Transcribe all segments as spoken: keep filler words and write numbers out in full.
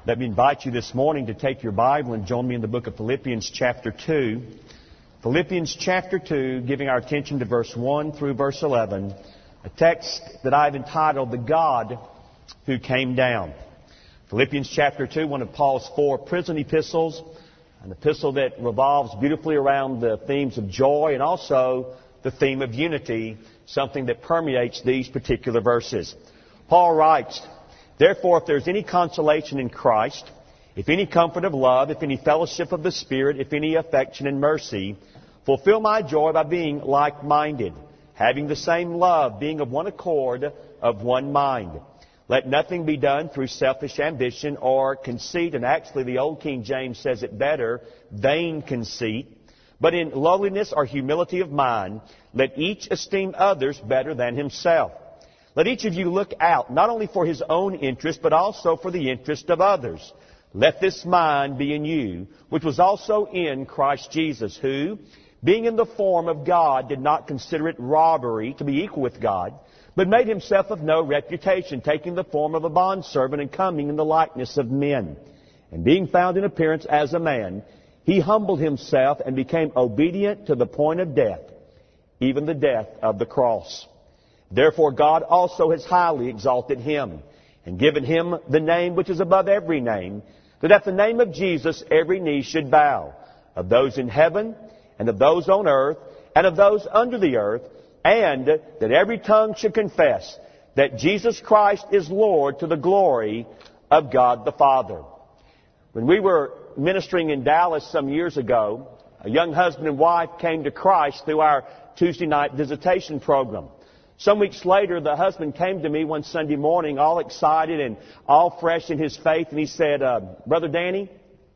Let me invite you this morning to take your Bible and join me in the book of Philippians chapter two. Philippians chapter two, giving our attention to verse one through verse eleven, a text that I've entitled, The God Who Came Down. Philippians chapter two, one of Paul's four prison epistles, an epistle that revolves beautifully around the themes of joy and also the theme of unity, something that permeates these particular verses. Paul writes, Therefore, if there is any consolation in Christ, if any comfort of love, if any fellowship of the Spirit, if any affection and mercy, fulfill my joy by being like-minded, having the same love, being of one accord, of one mind. Let nothing be done through selfish ambition or conceit, and actually the Old King James says it better, vain conceit, but in lowliness or humility of mind, let each esteem others better than himself. Let each of you look out, not only for his own interest, but also for the interest of others. Let this mind be in you, which was also in Christ Jesus, who, being in the form of God, did not consider it robbery to be equal with God, but made himself of no reputation, taking the form of a bondservant and coming in the likeness of men. And being found in appearance as a man, he humbled himself and became obedient to the point of death, even the death of the cross. Therefore God also has highly exalted him, and given him the name which is above every name, that at the name of Jesus every knee should bow, of those in heaven, and of those on earth, and of those under the earth, and that every tongue should confess that Jesus Christ is Lord, to the glory of God the Father. When we were ministering in Dallas some years ago, a young husband and wife came to Christ through our Tuesday night visitation program. Some weeks later, the husband came to me one Sunday morning, all excited and all fresh in his faith, and he said, uh, Brother Danny,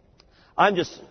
I'm just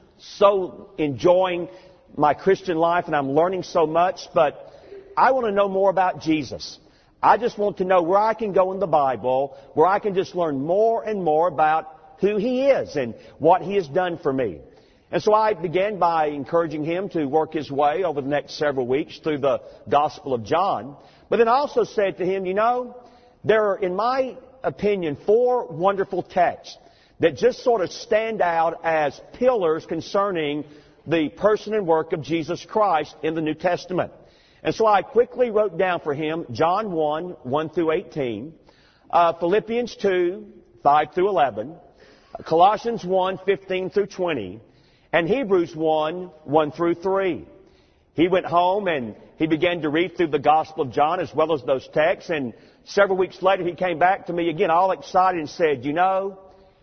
so enjoying my Christian life, and I'm learning so much, but I want to know more about Jesus. I just want to know where I can go in the Bible, where I can just learn more and more about who He is and what He has done for me. And so I began by encouraging him to work his way over the next several weeks through the Gospel of John. But then I also said to him, you know, there are, in my opinion, four wonderful texts that just sort of stand out as pillars concerning the person and work of Jesus Christ in the New Testament. And so I quickly wrote down for him John one, one through eighteen, uh, Philippians two, five through eleven, Colossians one, fifteen through twenty, and Hebrews one, one through three. He went home and he began to read through the Gospel of John as well as those texts. And several weeks later he came back to me again all excited and said, you know,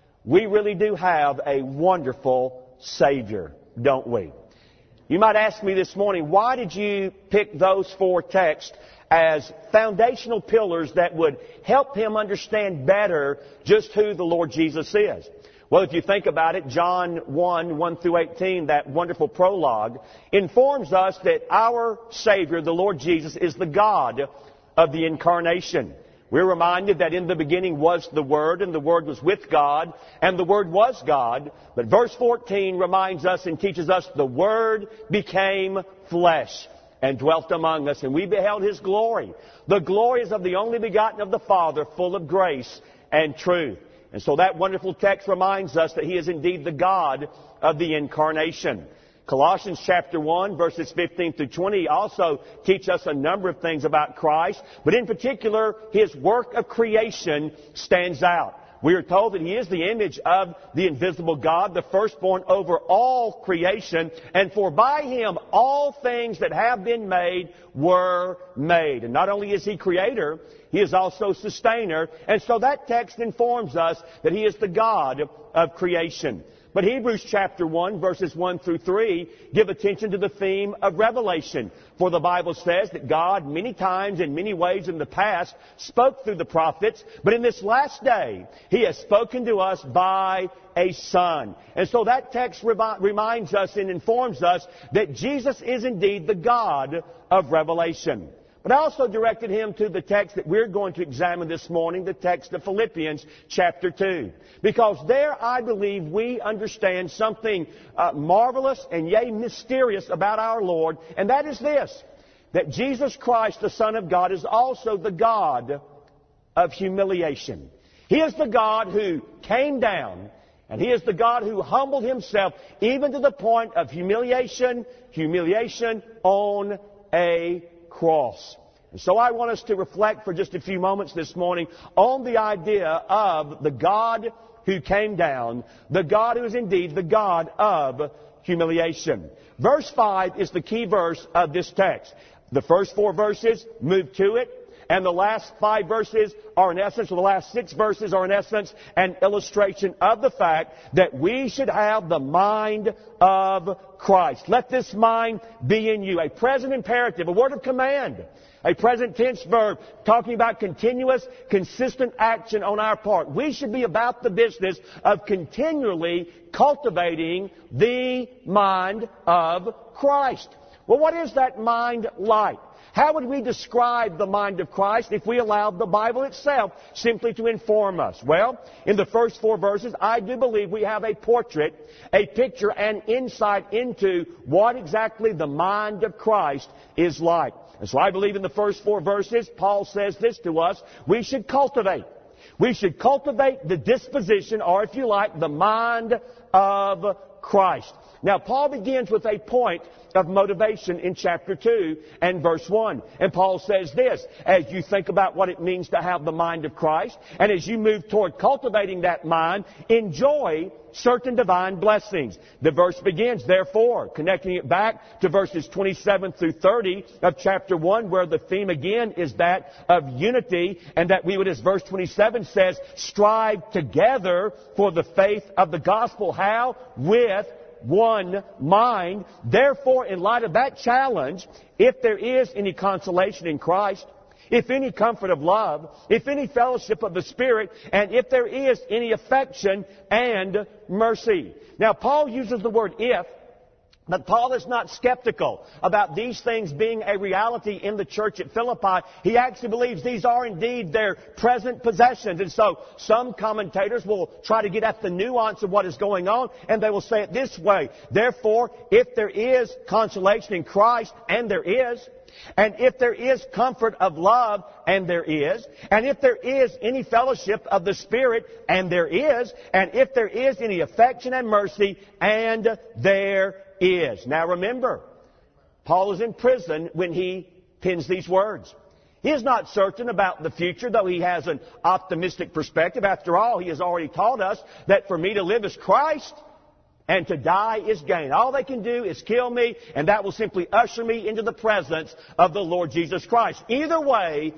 we really do have a wonderful Savior, don't we? You might ask me this morning, why did you pick those four texts as foundational pillars that would help him understand better just who the Lord Jesus is? Well, if you think about it, John one, one through eighteen, that wonderful prologue, informs us that our Savior, the Lord Jesus, is the God of the Incarnation. We're reminded that in the beginning was the Word, and the Word was with God, and the Word was God. But verse fourteen reminds us and teaches us the Word became flesh and dwelt among us, and we beheld His glory. The glory is of the only begotten of the Father, full of grace and truth. And so that wonderful text reminds us that He is indeed the God of the Incarnation. Colossians chapter one, verses fifteen through twenty also teach us a number of things about Christ. But in particular, His work of creation stands out. We are told that He is the image of the invisible God, the firstborn over all creation. And for by Him all things that have been made were made. And not only is He Creator, He is also Sustainer. And so that text informs us that He is the God of creation. But Hebrews chapter one, verses one through three, give attention to the theme of revelation. For the Bible says that God, many times in many ways in the past, spoke through the prophets. But in this last day, He has spoken to us by a Son. And so that text reminds us and informs us that Jesus is indeed the God of revelation. But I also directed him to the text that we're going to examine this morning, the text of Philippians chapter two. Because there, I believe, we understand something uh, marvelous and yea, mysterious about our Lord. And that is this, that Jesus Christ, the Son of God, is also the God of humiliation. He is the God who came down And He is the God who humbled Himself even to the point of humiliation, humiliation on a cross. And so I want us to reflect for just a few moments this morning on the idea of the God who came down, the God who is indeed the God of humiliation. Verse five is the key verse of this text. The first four verses move to it, and the last five verses are in essence, or the last six verses are in essence, an illustration of the fact that we should have the mind of Christ. Let this mind be in you. A present imperative, a word of command. A present tense verb talking about continuous, consistent action on our part. We should be about the business of continually cultivating the mind of Christ. Well, what is that mind like? How would we describe the mind of Christ if we allowed the Bible itself simply to inform us? Well, in the first four verses, I do believe we have a portrait, a picture, and insight into what exactly the mind of Christ is like. And so I believe in the first four verses, Paul says this to us: we should cultivate. We should cultivate the disposition, or if you like, the mind of Christ. Now, Paul begins with a point of motivation in chapter two and verse one. And Paul says this: as you think about what it means to have the mind of Christ, and as you move toward cultivating that mind, enjoy certain divine blessings. The verse begins, therefore, connecting it back to verses twenty-seven through thirty of chapter one, where the theme again is that of unity, and that we would, as verse twenty-seven says, strive together for the faith of the gospel. How? With one mind. Therefore, in light of that challenge, if there is any consolation in Christ, if any comfort of love, if any fellowship of the Spirit, and if there is any affection and mercy. Now, Paul uses the word if, but Paul is not skeptical about these things being a reality in the church at Philippi. He actually believes these are indeed their present possessions. And so some commentators will try to get at the nuance of what is going on, and they will say it this way: therefore, if there is consolation in Christ, and there is, and if there is comfort of love, and there is, and if there is any fellowship of the Spirit, and there is, and if there is any affection and mercy, and there is. Now remember, Paul is in prison when he pens these words. He is not certain about the future, though he has an optimistic perspective. After all, he has already taught us that for me to live is Christ, and to die is gain. All they can do is kill me, and that will simply usher me into the presence of the Lord Jesus Christ. Either way,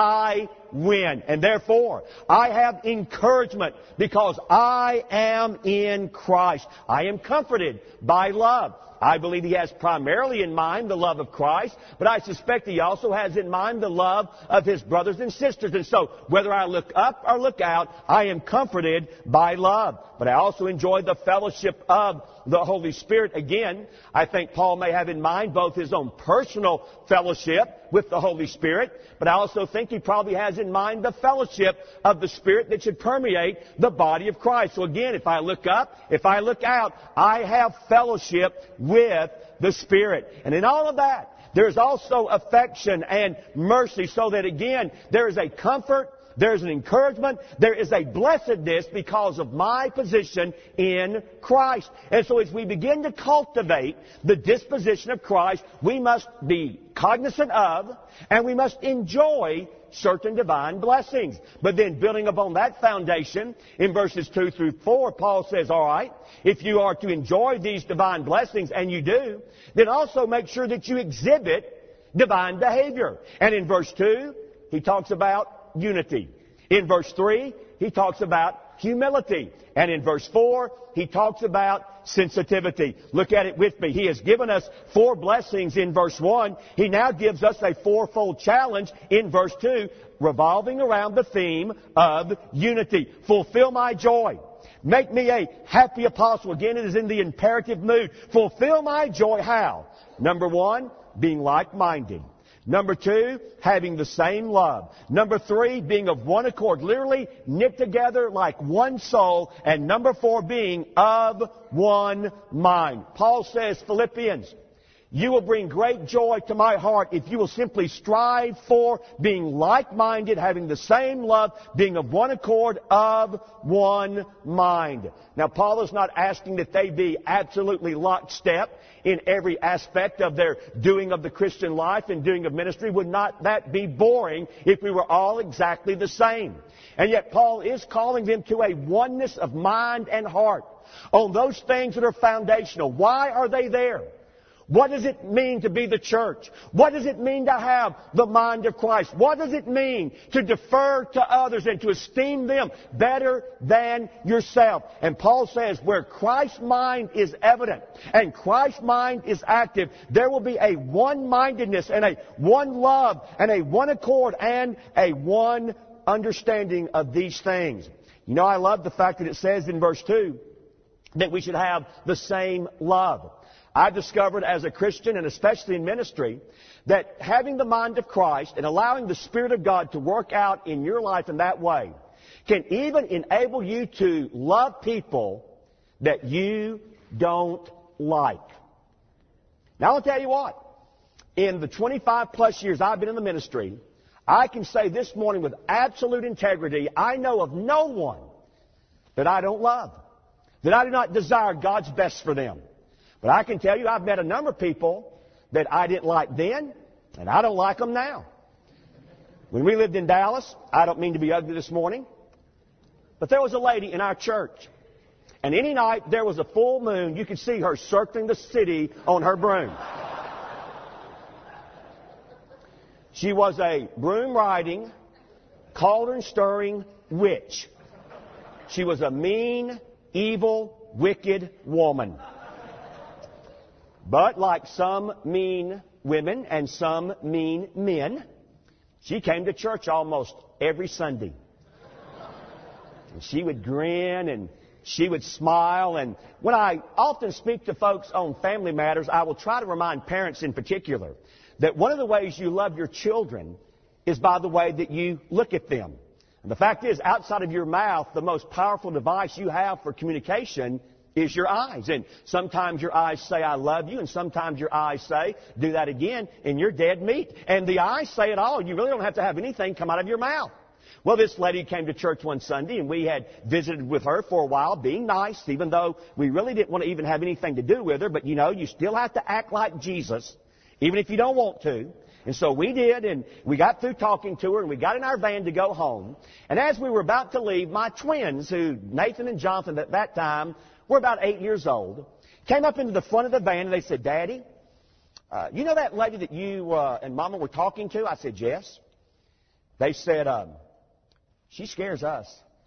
I win. And therefore, I have encouragement because I am in Christ. I am comforted by love. I believe he has primarily in mind the love of Christ, but I suspect he also has in mind the love of his brothers and sisters. And so, whether I look up or look out, I am comforted by love. But I also enjoy the fellowship of the Holy Spirit. Again, I think Paul may have in mind both his own personal fellowship with the Holy Spirit, but I also think he probably has in mind the fellowship of the Spirit that should permeate the body of Christ. So again, if I look up, if I look out, I have fellowship with the Spirit. And in all of that, there's also affection and mercy, so that again, there is a comfort, there's an encouragement, there is a blessedness because of my position in Christ. And so as we begin to cultivate the disposition of Christ, we must be cognizant of and we must enjoy certain divine blessings. But then building upon that foundation, in verses two through four, Paul says, all right, if you are to enjoy these divine blessings, and you do, then also make sure that you exhibit divine behavior. And in verse two, he talks about unity. In verse three, he talks about humility. And in verse four, he talks about sensitivity. Look at it with me. He has given us four blessings in verse one. He now gives us a fourfold challenge in verse two, revolving around the theme of unity. Fulfill my joy. Make me a happy apostle. Again, it is in the imperative mood. Fulfill my joy. How? Number one, being like-minded. Number two, having the same love. Number three, being of one accord, literally knit together like one soul. And number four, being of one mind. Paul says, Philippians, You will bring great joy to my heart if you will simply strive for being like-minded, having the same love, being of one accord, of one mind. Now, Paul is not asking that they be absolutely lockstep in every aspect of their doing of the Christian life and doing of ministry. Would not that be boring if we were all exactly the same? And yet Paul is calling them to a oneness of mind and heart on those things that are foundational. Why are they there? What does it mean to be the church? What does it mean to have the mind of Christ? What does it mean to defer to others and to esteem them better than yourself? And Paul says, where Christ's mind is evident and Christ's mind is active, there will be a one-mindedness and a one love and a one accord and a one understanding of these things. You know, I love the fact that it says in verse two that we should have the same love. I've discovered as a Christian, and especially in ministry, that having the mind of Christ and allowing the Spirit of God to work out in your life in that way can even enable you to love people that you don't like. Now, I'll tell you what. In the twenty-five plus years I've been in the ministry, I can say this morning with absolute integrity, I know of no one that I don't love, that I do not desire God's best for them. But I can tell you I've met a number of people that I didn't like then, and I don't like them now. When we lived in Dallas, I don't mean to be ugly this morning, but there was a lady in our church. And any night there was a full moon, you could see her circling the city on her broom. She was a broom-riding, cauldron-stirring witch. She was a mean, evil, wicked woman. But like some mean women and some mean men, she came to church almost every Sunday. And she would grin and she would smile. And when I often speak to folks on family matters, I will try to remind parents in particular that one of the ways you love your children is by the way that you look at them. And the fact is, outside of your mouth, the most powerful device you have for communication is your eyes. And sometimes your eyes say, I love you, and sometimes your eyes say, do that again, and you're dead meat. And the eyes say it all. You really don't have to have anything come out of your mouth. Well, this lady came to church one Sunday, and we had visited with her for a while, being nice, even though we really didn't want to even have anything to do with her. But, you know, you still have to act like Jesus, even if you don't want to. And so we did, and we got through talking to her, and we got in our van to go home. And as we were about to leave, my twins, who Nathan and Jonathan at that time were about eight years old, came up into the front of the van, and they said, Daddy, uh, you know that lady that you uh, and Mama were talking to? I said, yes. They said, um, she scares us.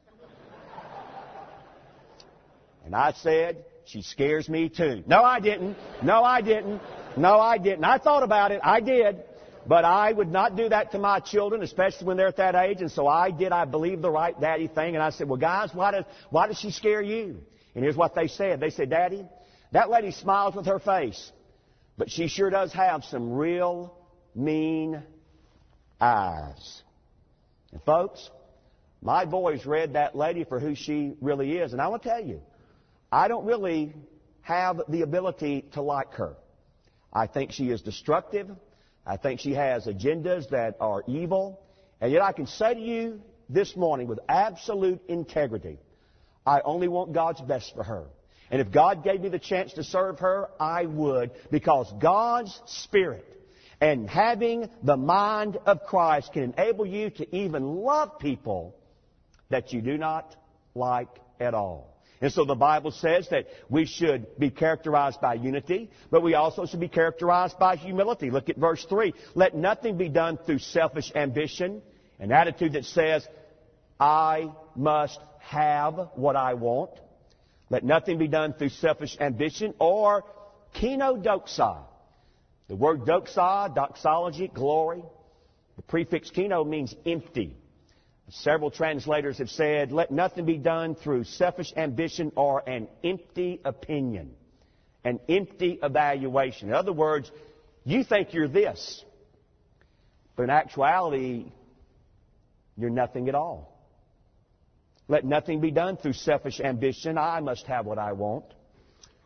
And I said, she scares me too. No, I didn't. No, I didn't. No, I didn't. I thought about it. I did. But I would not do that to my children, especially when they're at that age. And so I did, I believe, the right daddy thing. And I said, well, guys, why does, why does she scare you? And here's what they said. They said, Daddy, that lady smiles with her face, but she sure does have some real mean eyes. And folks, my boys read that lady for who she really is. And I want to tell you, I don't really have the ability to like her. I think she is destructive. I think she has agendas that are evil. And yet I can say to you this morning with absolute integrity, I only want God's best for her. And if God gave me the chance to serve her, I would, because God's Spirit and having the mind of Christ can enable you to even love people that you do not like at all. And so the Bible says that we should be characterized by unity, but we also should be characterized by humility. Look at verse three. Let nothing be done through selfish ambition, an attitude that says, I must have what I want. Let nothing be done through selfish ambition or kenodoxa. The word doxa, doxology, glory. The prefix keno means empty. Several translators have said, let nothing be done through selfish ambition or an empty opinion, an empty evaluation. In other words, you think you're this, but in actuality, you're nothing at all. Let nothing be done through selfish ambition. I must have what I want.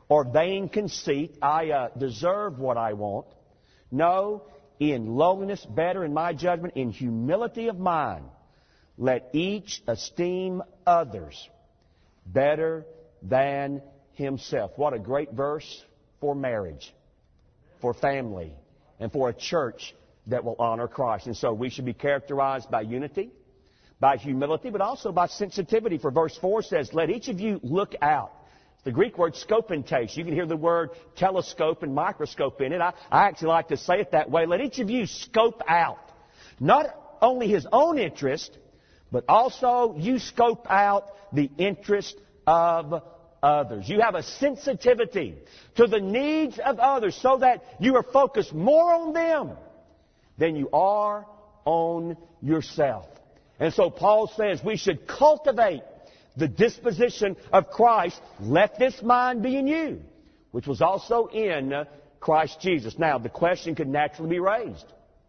or vain conceit, I uh, deserve what I want. No, in lowliness, better in my judgment, in humility of mind, let each esteem others better than himself. What a great verse for marriage, for family, and for a church that will honor Christ. And so we should be characterized by unity, by humility, but also by sensitivity. For verse four says, let each of you look out. It's the Greek word scopentais. You can hear the word telescope and microscope in it. I, I actually like to say it that way. Let each of you scope out not only his own interest, but also you scope out the interest of others. You have a sensitivity to the needs of others so that you are focused more on them than you are on yourself. And so Paul says we should cultivate the disposition of Christ. Let this mind be in you, which was also in Christ Jesus. Now, the question could naturally be raised.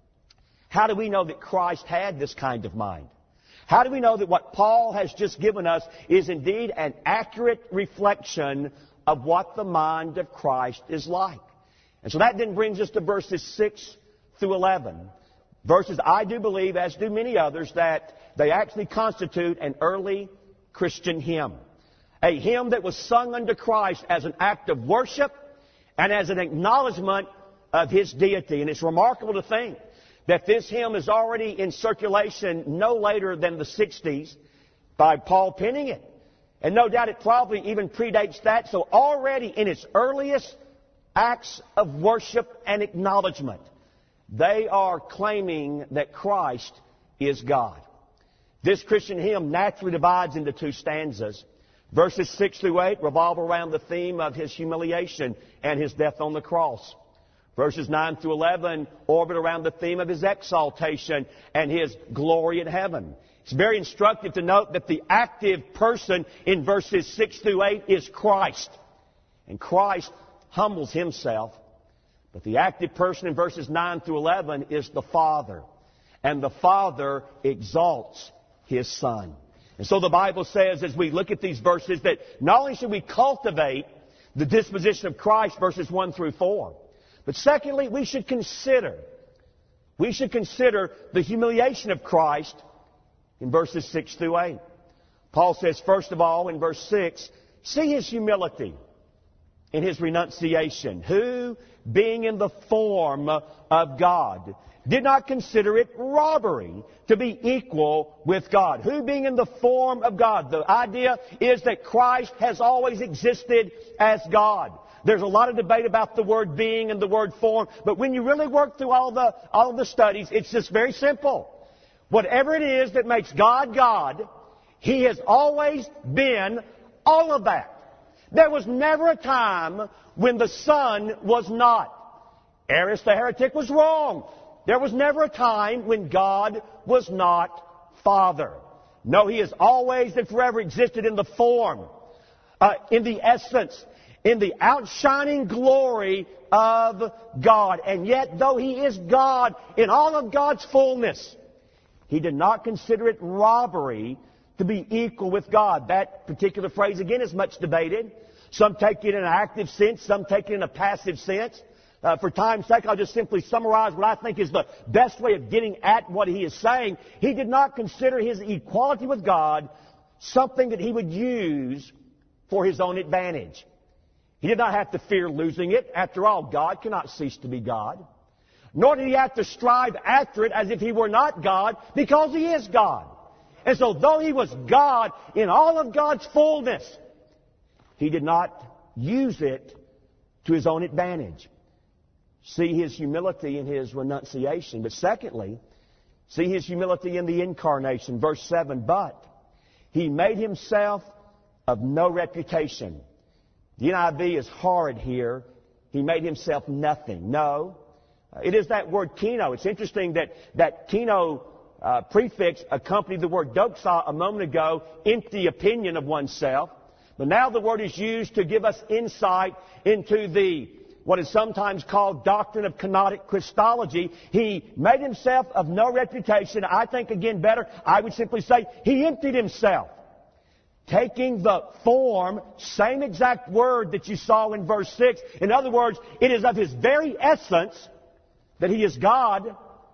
How do we know that Christ had this kind of mind? How do we know that what Paul has just given us is indeed an accurate reflection of what the mind of Christ is like? And so that then brings us to verses six through eleven. Verses I do believe, as do many others, that they actually constitute an early Christian hymn. A hymn that was sung unto Christ as an act of worship and as an acknowledgement of His deity. And it's remarkable to think that this hymn is already in circulation no later than the sixties by Paul penning it. And no doubt it probably even predates that. So already in its earliest acts of worship and acknowledgement, they are claiming that Christ is God. This Christian hymn naturally divides into two stanzas. Verses six through eight revolve around the theme of His humiliation and His death on the cross. Verses nine through eleven orbit around the theme of His exaltation and His glory in heaven. It's very instructive to note that the active person in verses six through eight is Christ. And Christ humbles Himself. But the active person in verses nine through eleven is the Father. And the Father exalts His Son. And so the Bible says, as we look at these verses, that not only should we cultivate the disposition of Christ, verses one through four, but secondly, we should consider, we should consider the humiliation of Christ in verses six through eight. Paul says, first of all, in verse six, see His humility in His renunciation, who, being in the form of God, did not consider it robbery to be equal with God. Who, being in the form of God? The idea is that Christ has always existed as God. There's a lot of debate about the word being and the word form, but when you really work through all the, all of the studies, it's just very simple. Whatever it is that makes God God, He has always been all of that. There was never a time when the Son was not. Arius the heretic was wrong. There was never a time when God was not Father. No, He has always and forever existed in the form, uh, in the essence, in the outshining glory of God. And yet, though He is God in all of God's fullness, He did not consider it robbery to be equal with God. That particular phrase, again, is much debated. Some take it in an active sense, some take it in a passive sense. Uh, for time's sake, I'll just simply summarize what I think is the best way of getting at what he is saying. He did not consider His equality with God something that He would use for His own advantage. He did not have to fear losing it. After all, God cannot cease to be God. Nor did He have to strive after it as if He were not God, because He is God. And so though He was God in all of God's fullness, He did not use it to His own advantage. See His humility in His renunciation. But secondly, see His humility in the incarnation. Verse seven, but He made Himself of no reputation. The N I V is hard here. He made Himself nothing. No. It is that word keno. It's interesting that that keno uh, prefix accompanied the word doxa a moment ago, empty opinion of oneself. But now the word is used to give us insight into the what is sometimes called doctrine of kenotic Christology. He made Himself of no reputation. I think, again, better, I would simply say He emptied Himself taking the form, same exact word that you saw in verse six. In other words, it is of His very essence that He is God,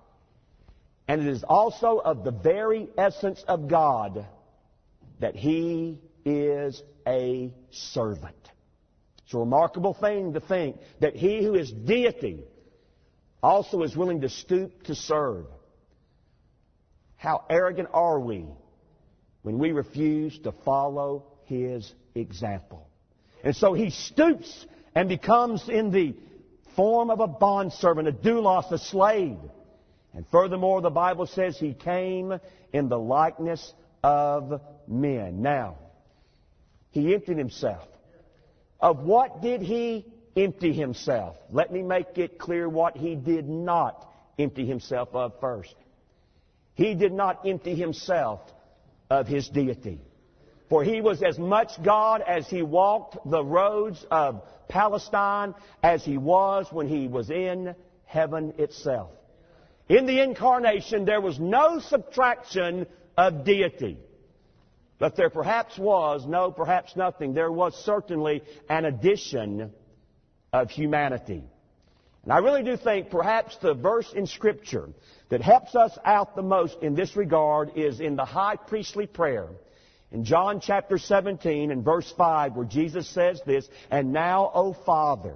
and it is also of the very essence of God that He is a servant. It's a remarkable thing to think that He who is deity also is willing to stoop to serve. How arrogant are we when we refuse to follow His example? And so He stoops and becomes in the form of a bondservant, a doulos, a slave. And furthermore, the Bible says He came in the likeness of men. Now, He emptied Himself. Of what did He empty Himself? Let me make it clear what He did not empty Himself of first. He did not empty Himself of His deity. For He was as much God as He walked the roads of Palestine as He was when He was in heaven itself. In the incarnation, there was no subtraction of deity. But there perhaps was, no, perhaps nothing, there was certainly an addition of humanity. And I really do think perhaps the verse in Scripture that helps us out the most in this regard is in the high priestly prayer in John chapter seventeen and verse five, where Jesus says this, "And now, O Father,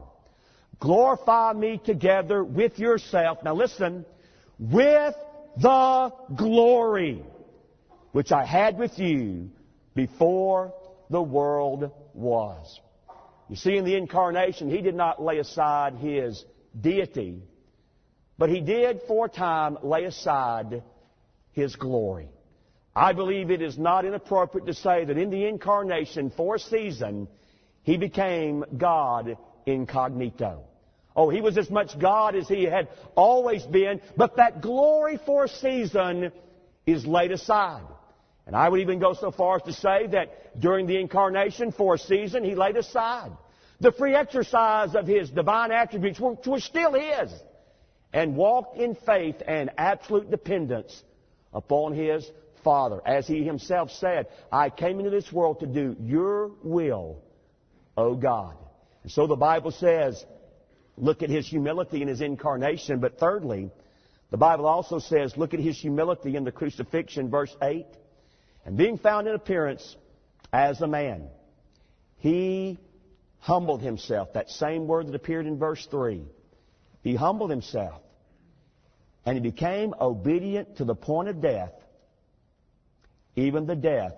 glorify me together with yourself." Now listen, "with the glory which I had with you before the world was." You see, in the incarnation, He did not lay aside His deity, but He did for a time lay aside His glory. I believe it is not inappropriate to say that in the incarnation, for a season, He became God incognito. Oh, He was as much God as He had always been, but that glory for a season is laid aside. And I would even go so far as to say that during the incarnation, for a season, He laid aside the free exercise of His divine attributes, which were still His, and walked in faith and absolute dependence upon His Father. As He Himself said, "I came into this world to do your will, O God." And so the Bible says, look at His humility in His incarnation. But thirdly, the Bible also says, look at His humility in the crucifixion, verse eight. "And being found in appearance as a man, He humbled Himself." That same word that appeared in verse three. He humbled Himself. And He became obedient to the point of death, even the death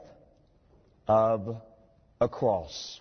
of a cross.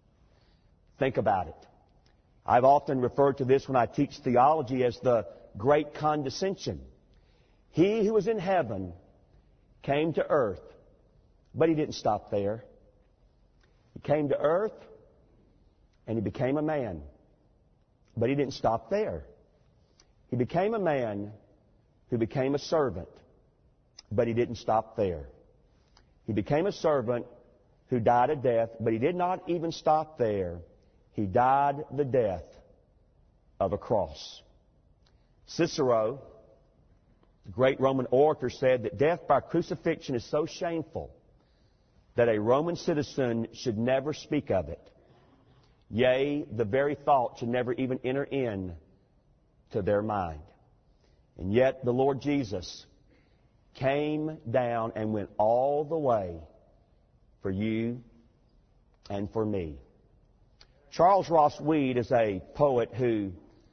Think about it. I've often referred to this when I teach theology as the great condescension. He who was in heaven came to earth, but He didn't stop there. He came to earth and He became a man, but He didn't stop there. He became a man who became a servant, but He didn't stop there. He became a servant who died a death, but He did not even stop there. He died the death of a cross. Cicero, the great Roman orator, said that death by crucifixion is so shameful that a Roman citizen should never speak of it. Yea, the very thought should never even enter in to their mind. And yet the Lord Jesus came down and went all the way for you and for me. Charles Ross Weed is a poet who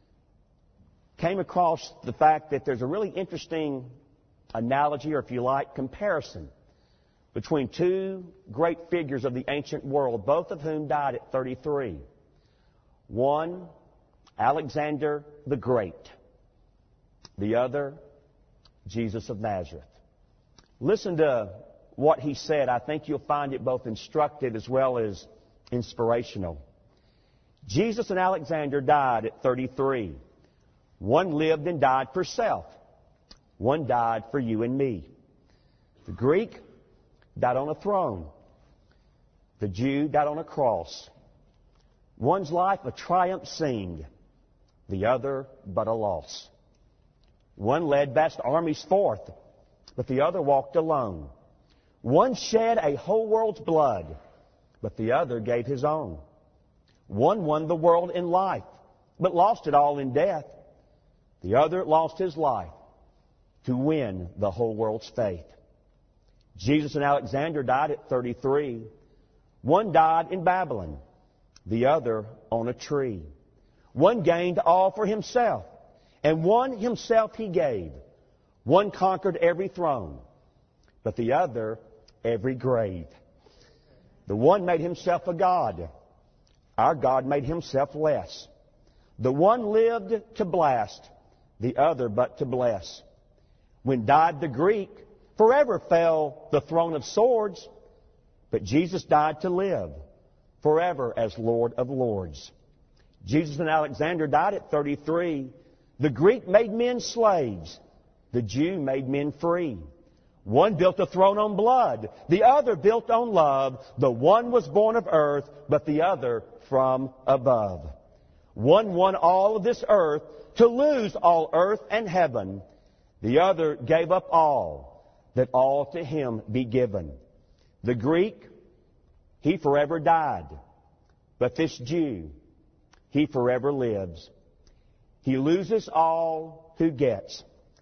came across the fact that there's a really interesting analogy, or if you like, comparison between two great figures of the ancient world, both of whom died at thirty-three. One, Alexander the Great. The other, Jesus of Nazareth. Listen to what he said. I think you'll find it both instructive as well as inspirational. Jesus and Alexander died at thirty-three. One lived and died for self. One died for you and me. The Greek died on a throne. The Jew died on a cross. One's life a triumph scene, the other but a loss. One led vast armies forth, but the other walked alone. One shed a whole world's blood, but the other gave his own. One won the world in life, but lost it all in death. The other lost his life to win the whole world's faith. Jesus and Alexander died at thirty-three. One died in Babylon, the other on a tree. One gained all for himself, and one himself he gave. One conquered every throne, but the other every grave. The one made himself a god. Our God made himself less. The one lived to blast, the other but to bless. When died the Greek, forever fell the throne of swords, but Jesus died to live forever as Lord of Lords. Jesus and Alexander died at thirty-three. The Greek made men slaves. The Jew made men free. One built a throne on blood. The other built on love. The one was born of earth, but the other from above. One won all of this earth to lose all earth and heaven. The other gave up all, that all to him be given. The Greek, he forever died. But this Jew, he forever lives. He loses all who gets,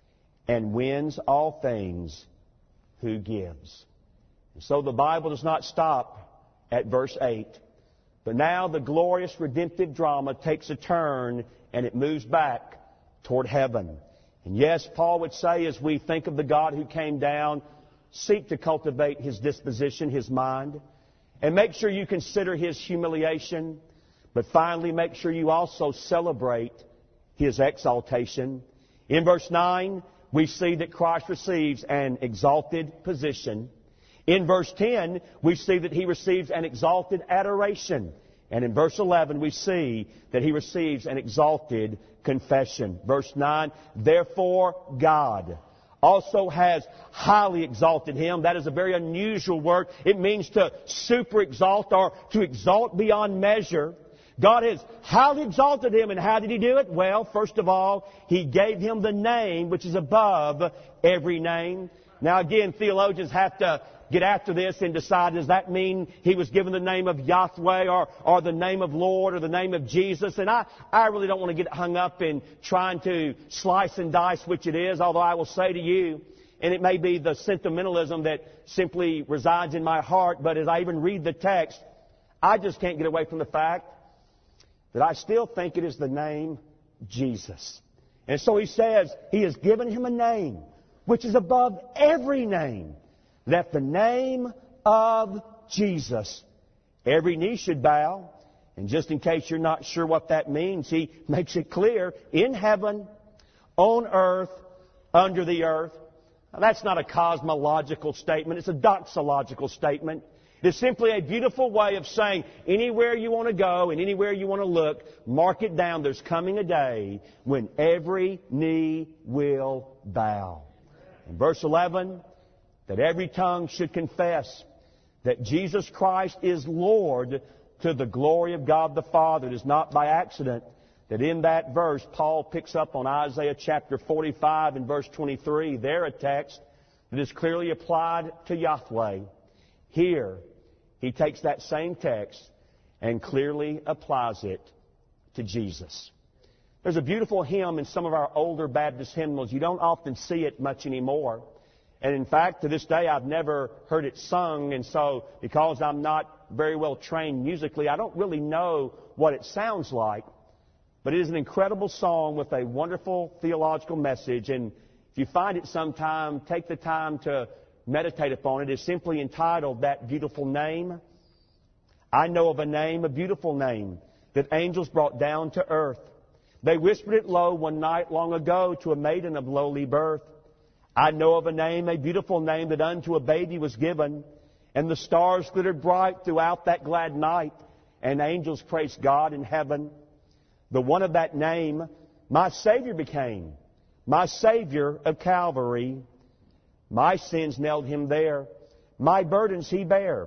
and wins all things who gives. And so the Bible does not stop at verse eight. But now the glorious redemptive drama takes a turn and it moves back toward heaven. And yes, Paul would say, as we think of the God who came down, seek to cultivate his disposition, his mind, and make sure you consider his humiliation. But finally, make sure you also celebrate his exaltation. In verse nine, we see that Christ receives an exalted position. In verse ten, we see that he receives an exalted adoration. And in verse eleven, we see that he receives an exalted confession. Verse nine, therefore God also has highly exalted him. That is a very unusual word. It means to super exalt or to exalt beyond measure. God has highly exalted him. And how did he do it? Well, first of all, he gave him the name which is above every name. Now again, theologians have to get after this and decide, does that mean he was given the name of Yahweh or, or the name of Lord or the name of Jesus? And I, I really don't want to get hung up in trying to slice and dice which it is, although I will say to you, and it may be the sentimentalism that simply resides in my heart, but as I even read the text, I just can't get away from the fact that I still think it is the name Jesus. And so he says he has given him a name which is above every name, that the name of Jesus every knee should bow. And just in case you're not sure what that means, he makes it clear, in heaven, on earth, under the earth. Now, that's not a cosmological statement. It's a doxological statement. It's simply a beautiful way of saying anywhere you want to go and anywhere you want to look, mark it down. There's coming a day when every knee will bow. In verse eleven, that every tongue should confess that Jesus Christ is Lord to the glory of God the Father. It is not by accident that in that verse Paul picks up on Isaiah chapter forty-five and verse twenty-three. There a text that is clearly applied to Yahweh. Here, he takes that same text and clearly applies it to Jesus. There's a beautiful hymn in some of our older Baptist hymnals. You don't often see it much anymore. And in fact, to this day, I've never heard it sung. And so, because I'm not very well trained musically, I don't really know what it sounds like. But it is an incredible song with a wonderful theological message. And if you find it sometime, take the time to meditate upon it. It's simply entitled, That Beautiful Name. I know of a name, a beautiful name, that angels brought down to earth. They whispered it low one night long ago to a maiden of lowly birth. I know of a name, a beautiful name, that unto a baby was given. And the stars glittered bright throughout that glad night, and angels praised God in heaven. The one of that name, my Savior became, my Savior of Calvary. My sins nailed him there, my burdens he bare.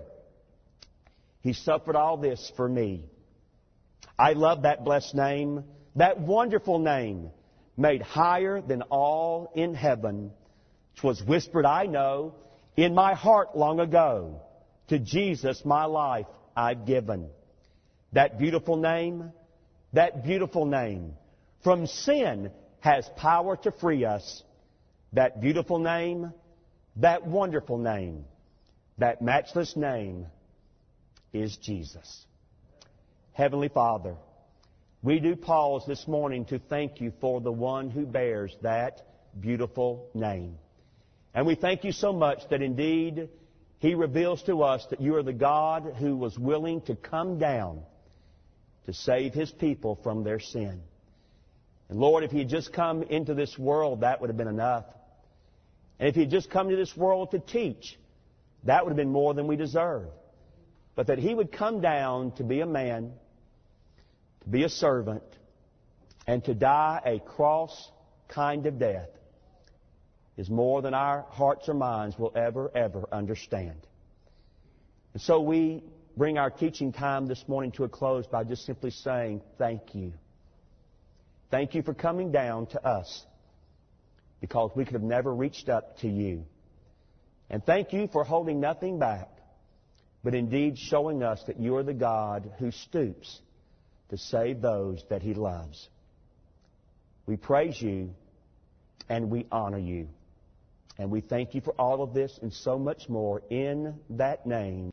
He suffered all this for me. I love that blessed name, that wonderful name, made higher than all in heaven. 'Twas whispered, I know, In my heart long ago, to Jesus my life I've given. That beautiful name, that beautiful name, from sin has power to free us. That beautiful name, that wonderful name, that matchless name is Jesus. Heavenly Father, we do pause this morning to thank you for the one who bears that beautiful name. And we thank you so much that indeed He reveals to us that you are the God who was willing to come down to save His people from their sin. And Lord, if He had just come into this world, that would have been enough. And if He had just come to this world to teach, that would have been more than we deserve. But that He would come down to be a man, to be a servant, and to die a cross kind of death is more than our hearts or minds will ever, ever understand. And so we bring our teaching time this morning to a close by just simply saying, thank you. Thank you for coming down to us, because we could have never reached up to you. And thank you for holding nothing back, but indeed showing us that you are the God who stoops to save those that He loves. We praise you and we honor you. And we thank you for all of this and so much more in that name.